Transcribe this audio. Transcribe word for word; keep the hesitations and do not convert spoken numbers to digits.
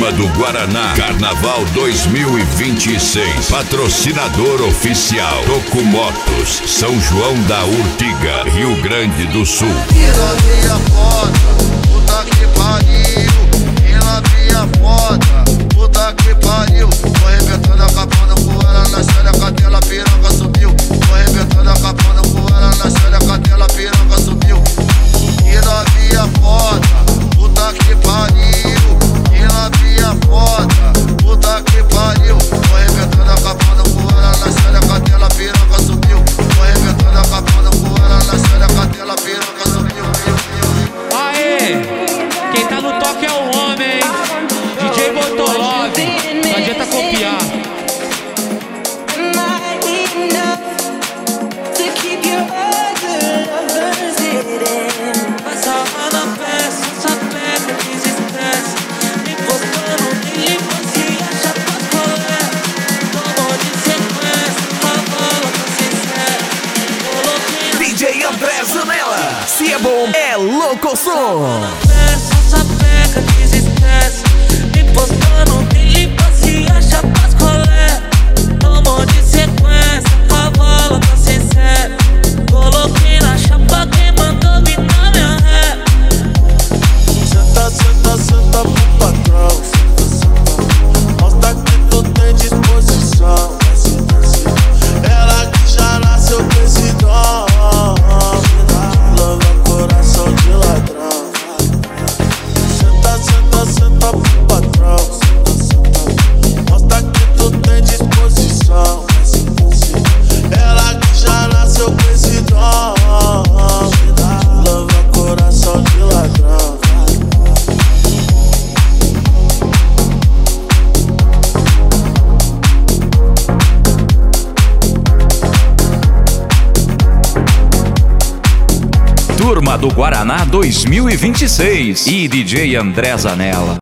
Turma do Guaraná, Carnaval dois mil e vinte e seis. Patrocinador oficial Tocumotos, São João da Urtiga, Rio Grande do Sul. Novinha foda, puta que pariu. Que novinha foda, puta que pariu. Tô arrebentando a capona com ela na série, a cadela piranha subiu. Tô arrebentando a capona com ela na série, a cadela piranha subiu. Que novinha foda, puta que pariu. Que novinha foda, puta que pariu. Tô arrebentando a capona com ela na série, a cadela piranha subiu. Tô arrebentando a capona com ela na série, a cadela piranha subiu. Aê, quem tá no toque é o homem, D J Botolov, não adianta copiar. D J André Zanella, se é bom, é louco som. Essa peca desestresse, me postando, tem limpa, se acha pras colé. Tomou de sequência, cavalo tá sincero. Coloquei na chapa, quem mandou vir na minha ré. Senta, senta, senta pro patrão. Mostra que tu tem disposição. Ela que já nasceu com esse dom. Lava coração de ladrão. Senta, senta, senta pro patrão. Mostra que tu tem disposição. Ela que já nasceu com esse dom. Lava coração de ladrão. Turma do Guaraná dois mil e vinte e seis e D J André Zanella.